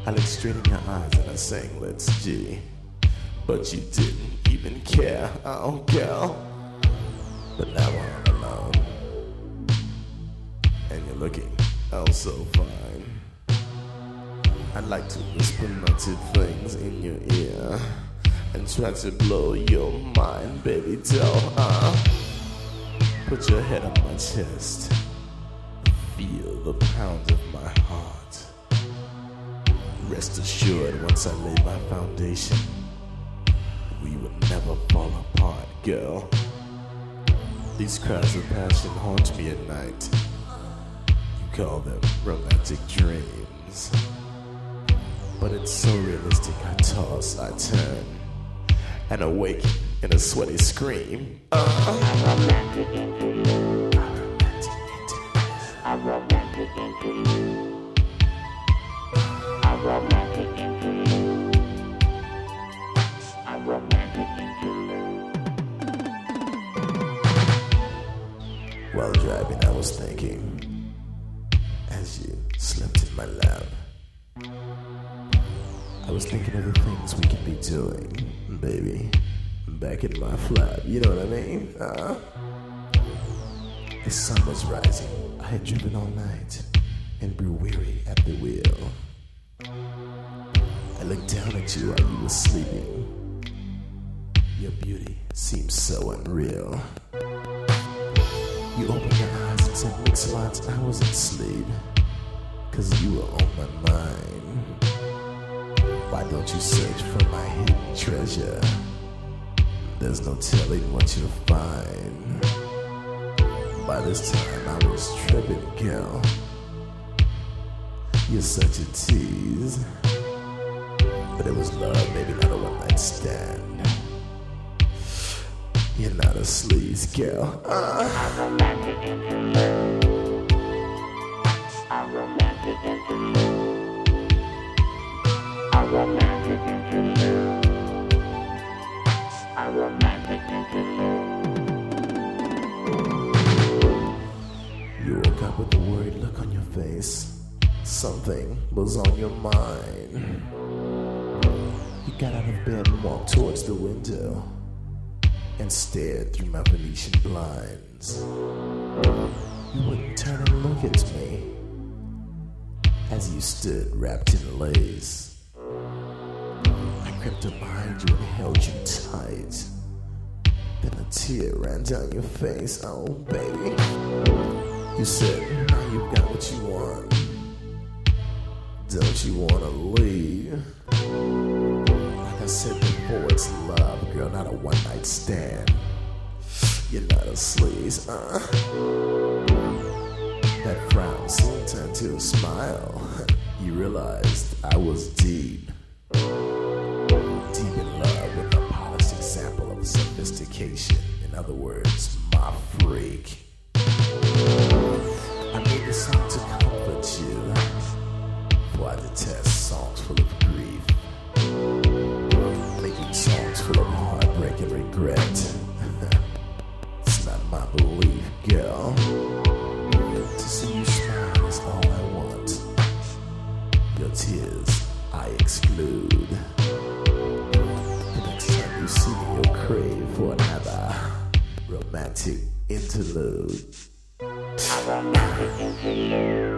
I looked straight in your eyes and I sang Let's G, but you didn't even care, oh girl. But now I'm alone, and you're looking oh so fine. I'd like to whisper naughty things in your ear and try to blow your mind, baby doll. Put your head on my chest, feel the pound of my heart. Rest assured, once I lay my foundation, we would never fall apart, girl. These cries of passion haunt me at night. You call them romantic dreams, but it's so realistic. I toss, I turn, and awake in a sweaty scream. A romantic interlude. A romantic interlude. A romantic interlude. A romantic interlude. While driving, I was thinking, as you slept in my lap, I was thinking of the things we could be doing, baby, back in my flap, you know what I mean? The sun was rising, I had driven all night, and grew weary at the wheel. I looked down at you while you were sleeping. Your beauty seemed so unreal. You opened your eyes and said, Mix-a-Lot, I wasn't asleep, 'cause you were on my mind. Why don't you search for my hidden treasure? There's no telling what you'll find. By this time I was tripping, girl. You're such a tease. But it was love, maybe not a one-night stand. You're not a sleaze, girl. A romantic interlude. A romantic interlude. A romantic interlude. A romantic interlude. You woke up with a worried look on your face. Something was on your mind. You got out of bed and walked towards the window and stared through my Venetian blinds. You wouldn't turn and look at me as you stood wrapped in lace. I crept up behind you and held you tight. Then a tear ran down your face. Oh, baby. You said, now you've got what you want. Don't you wanna leave? Like I said before, it's love, girl, not a one-night stand. You're not a sleaze, That frown soon turned to a smile. You realized I was deep in love with a polished example of sophistication. In other words, my freak. I made this song to comfort you, for I detest songs full of grief. Making songs full of heartbreak and regret. It's not my belief, girl. To see you smile is all I want. Your tears I exclude. The next time you see me, you'll crave for another romantic interlude. A romantic interlude.